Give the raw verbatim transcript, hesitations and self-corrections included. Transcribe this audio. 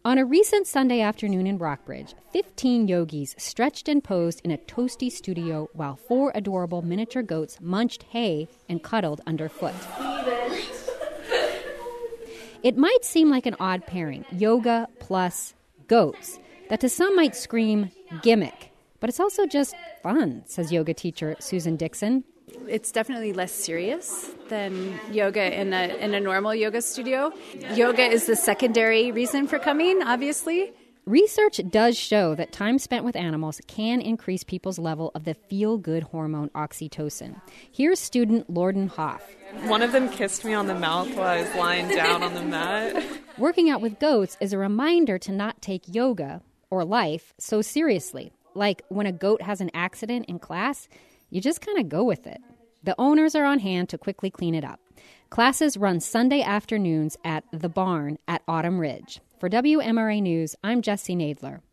On a recent Sunday afternoon in Rockbridge, fifteen yogis stretched and posed in a toasty studio while four adorable miniature goats munched hay and cuddled underfoot. It might seem like an odd pairing, yoga plus goats, that to some might scream gimmick, but it's also just fun, says yoga teacher Susan Dixon. It's definitely less serious than yoga in a in a normal yoga studio. Yoga is the secondary reason for coming, obviously. Research does show that time spent with animals can increase people's level of the feel-good hormone oxytocin. Here's student Lorden Hoff. One of them kissed me on the mouth while I was lying down on the mat. Working out with goats is a reminder to not take yoga, or life, so seriously. Like when a goat has an accident in class, you just kind of go with it. The owners are on hand to quickly clean it up. Classes run Sunday afternoons at The Barn at Autumn Ridge. For W M R A News, I'm Jessie Nadler.